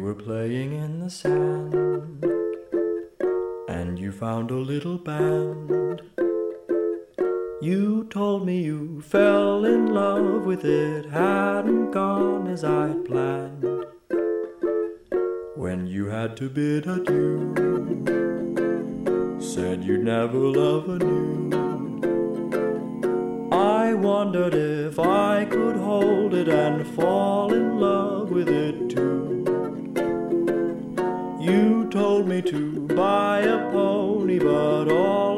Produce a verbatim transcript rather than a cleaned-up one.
were playing in the sand, and you found a little band. You told me you fell in love with it, hadn't gone as I'd planned. When you had to bid adieu, said you'd never love anew. I wondered if I could hold it and fall in love with it too. You told me to buy a pony, but all